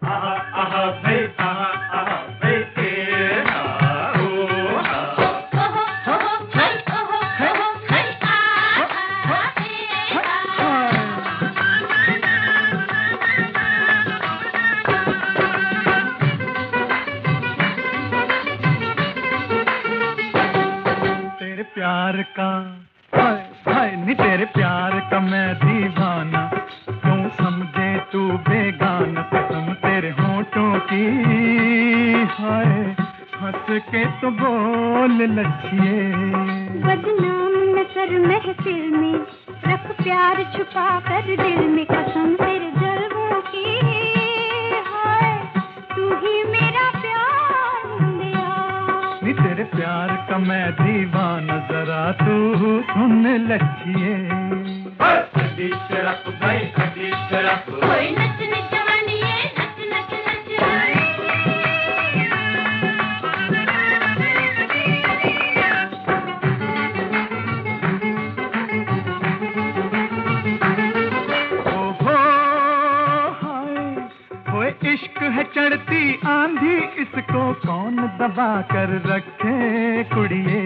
प्यार का हाय नी तेरे प्यार का मैं दीवाना, क्यों समझे तू बेगाना, कसम तेरे होठों की हाय, हंस के तो बोल लच्छिए। बदनाम न कर महफिल में, रख प्यार छुपा कर दिल में, कसम तेरे जलवों की हाय, तू ही मेरा प्यार दिया। नी तेरे प्यार का मैं दीवाना, जरा तू सुन लच्छिए। कोई नच नच जवानिए, नच नच नच। ओहो हाय, होए इश्क है चढ़ती आंधी, इसको कौन दबा कर रखे कुड़िए।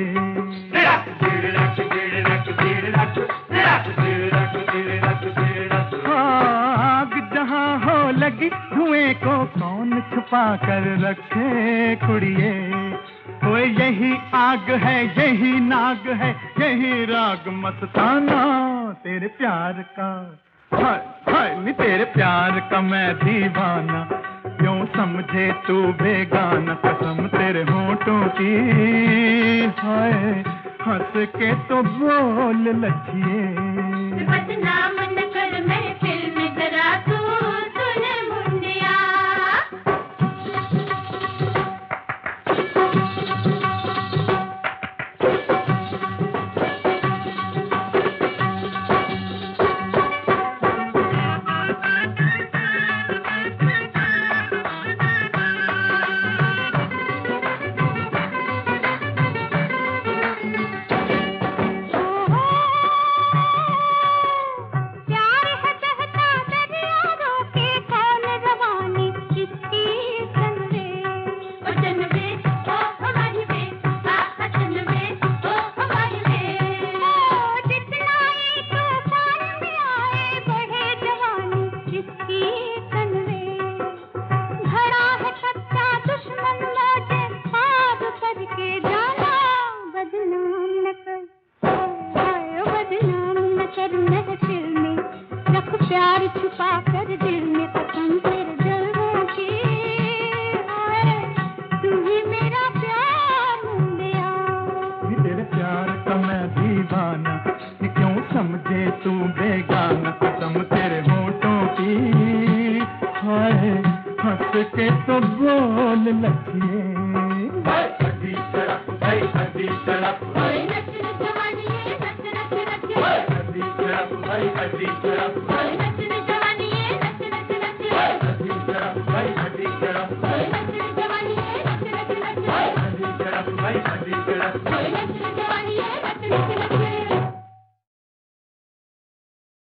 आग जहाँ हो लगी, धुएं को कौन छुपा कर रखे कुड़िए। ओए यही आग है, यही नाग है, यही राग मस्ताना तेरे प्यार का हाय हाय नी तेरे प्यार का मैं दीवाना, क्यों समझे तू बेगाना, कसम तेरे होठों की हाय, हंस के तो बोल लच्छिए। बदनाम न कर महफिल में, जरा तू सुन मुंडिया। प्यार छुपा कर दिल में, कसम तेरे जलवों की हाय, तू ही मेरा प्यार दिया। तेरे प्यार का मैं दीवाना, क्यों समझे तू बेगाना, कसम तेरे होठों की हाय, हंस के तो बोल लच्छिए। कोई नच नच जवानिए, नच नच नच।